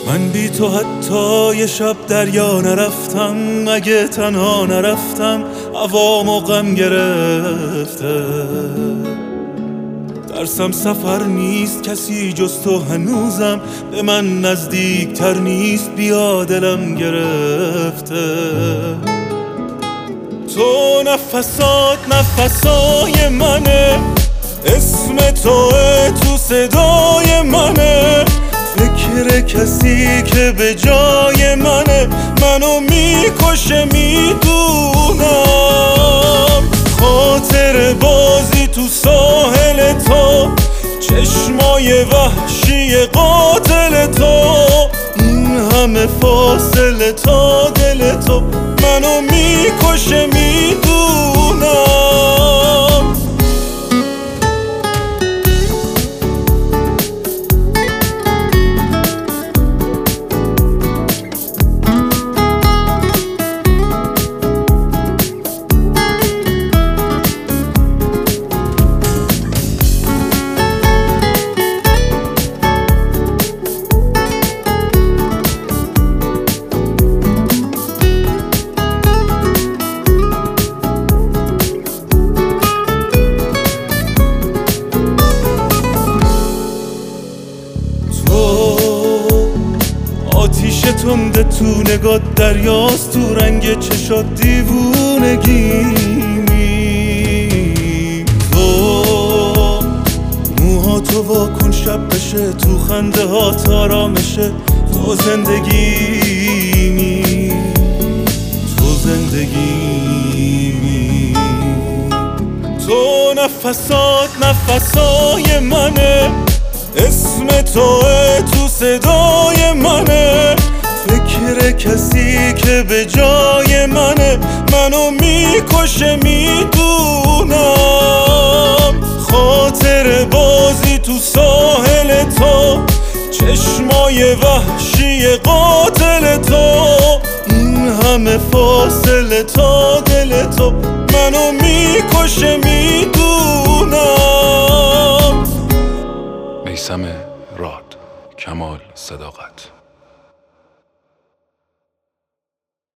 من بی تو حتی یه شب دریا نرفتم، اگه تنها نرفتم هوامو غم گرفته. ترسم سفر نیست کسی جز تو هنوزم به من نزدیکتر نیست، بیا دلم گرفته. تو نفسات نفسای منه، اسم توه تو صدای منه، فکر کسی که به جای منه منو میکشه میدونم. خاطر بازی تو ساحل تو، چشمای وحشی قاتل تو، این همه فاصله تا دل تو منو میکشه میدونم. آتیش تنده تو نگات دریاست، تو رنگ چشات دیوونگی. تو موهاتو واکن شب بشه، تو خنده ها آرامشه، تو زندگیمی، تو زندگیمی. تو نفسات نفسای منه، اسم توه تو صدای منه، فکر کسی که به جای منه منو میکشه میدونم. خاطر بازی تو ساحل تو، چشمای وحشی قاتل تو، این همه فاصله تا دل تو منو میکشه میدونم. میثم راد، کمال صداقت.